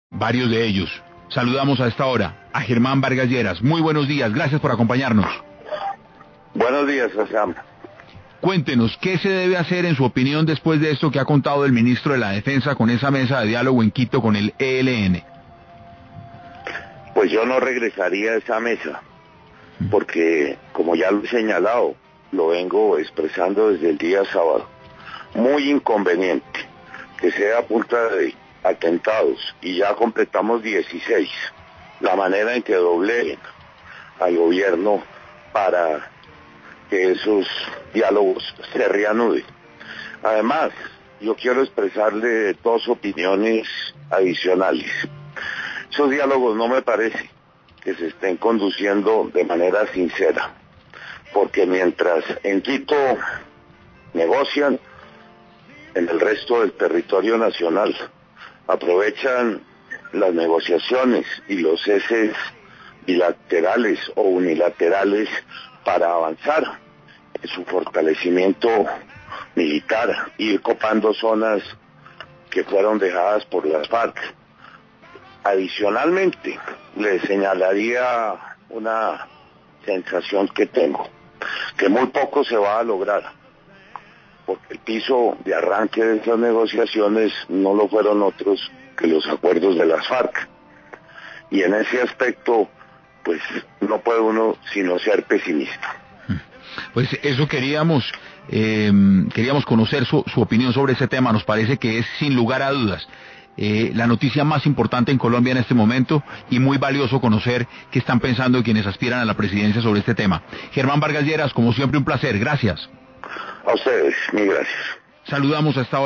Varios de ellos. Saludamos a esta hora a Germán Vargas Lleras. Muy buenos días, gracias por acompañarnos. Buenos días, Sam. Cuéntenos, ¿qué se debe hacer en su opinión después de esto que ha contado el ministro de la Defensa con esa mesa de diálogo en Quito con el ELN? Pues yo no regresaría a esa mesa, porque como ya lo he señalado, lo vengo expresando desde el día sábado. Muy inconveniente que sea a punta de atentados, y ya completamos 16, la manera en que dobleguen al gobierno para que esos diálogos se reanuden. Además, yo quiero expresarle dos opiniones adicionales. Esos diálogos no me parece que se estén conduciendo de manera sincera, porque mientras en Quito negocian, en el resto del territorio nacional aprovechan las negociaciones y los ceses bilaterales o unilaterales para avanzar en su fortalecimiento militar, ir copando zonas que fueron dejadas por las FARC. Adicionalmente, le señalaría una sensación que tengo, que muy poco se va a lograr, porque el piso de arranque de esas negociaciones no lo fueron otros que los acuerdos de las FARC. Y en ese aspecto, pues no puede uno sino ser pesimista. Pues eso queríamos conocer su opinión sobre ese tema. Nos parece que es, sin lugar a dudas, la noticia más importante en Colombia en este momento, y muy valioso conocer qué están pensando quienes aspiran a la presidencia sobre este tema. Germán Vargas Lleras, como siempre, un placer. Gracias. A ustedes, mil gracias. Saludamos a esta hora